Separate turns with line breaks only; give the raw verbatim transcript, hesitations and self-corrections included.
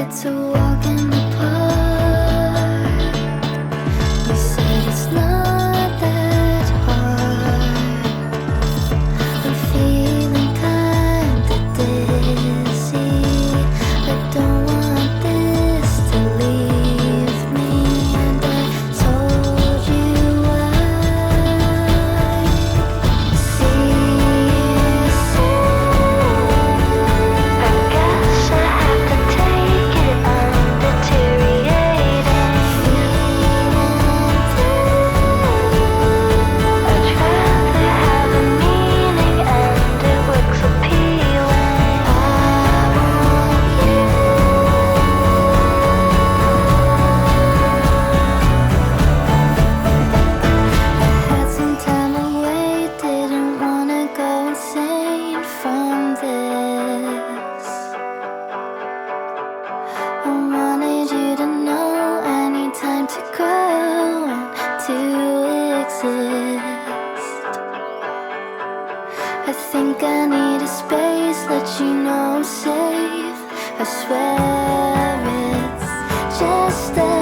It's a walk in the park. You said it's not that hard. I'm feeling kinda dizzy. I don't want this to leave me, and I told you I'd see you soon. I guess I have to take it. I'm deteriorating. I'd rather have a meaning, and it looks appealing. I want you. I had some time away, didn't wanna go insane from this. I wanted you to know I need time to grow and to exist. I think I need a space, let you know I'm safe. I swear it's just a